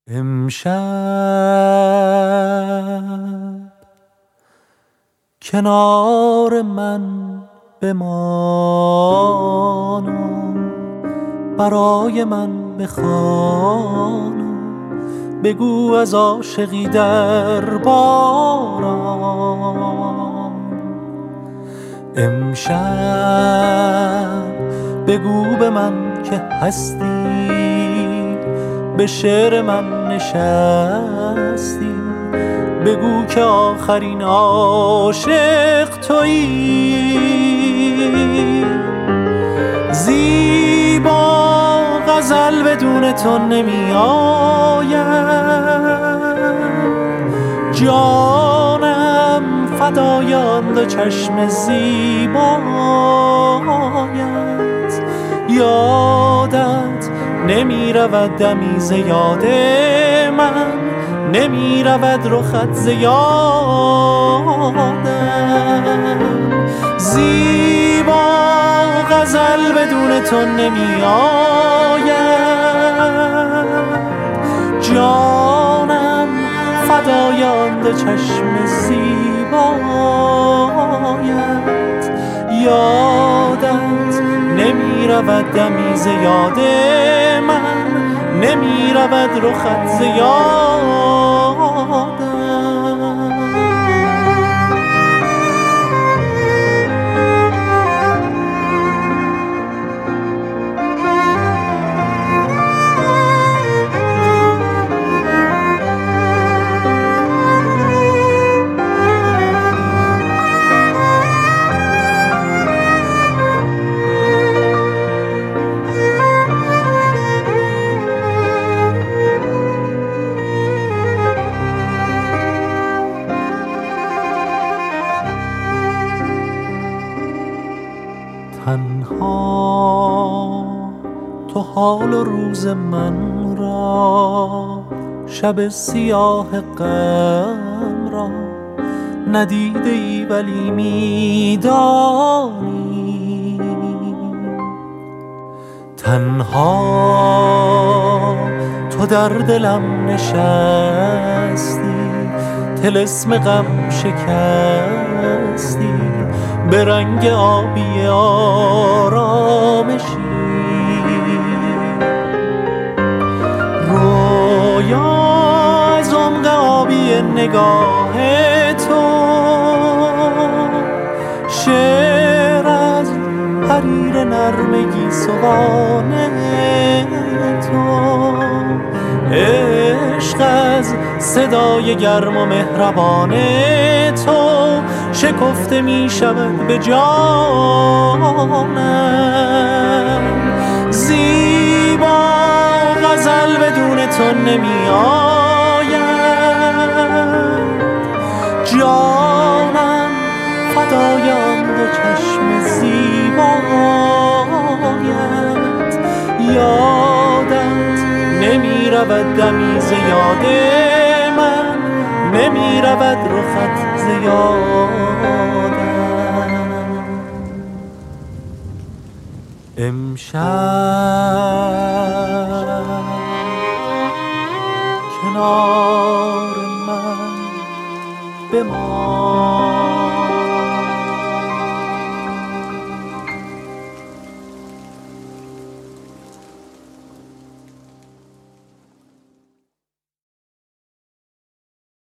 امشب کنار من بمان و برای من بخوان و بگو از عاشقی در باران. امشب بگو به من که هستی، به شعر من نشستی، بگو که آخرین عاشق تویی. زیبا غزل بدون تو نمی آید، جانم فدای آن دو چشم زیبایت. یادت نمی رود دمی ز یاد من، نمی رود رخت ز یادم. زیبا غزل بدون تو نمی آید، جانم فدای آن دو چشم زیبایت. یادت نمی رود دمی ز یاد من، نمی رود رخت ز یادم. تنها تو حال و روز من را، شب سیاه غم را ندیده ای ولی میدانی. تنها تو در دلم نشستی، طلسم غم شکستی، به رنگ آبی آرامشی. رویا از عمق آبی نگاه تو، شعر از حریر نرمگی سوانه تو، عشق از صدای گرم و مهربان تو شکفته می شود به جانم. زیبا غزل بدون تو نمی آید، جانم فدای آن دو چشم زیبایت. یادت نمی رود دمی ز یاد من، نمی رود رخت ز یادم. امشب کنار من بمان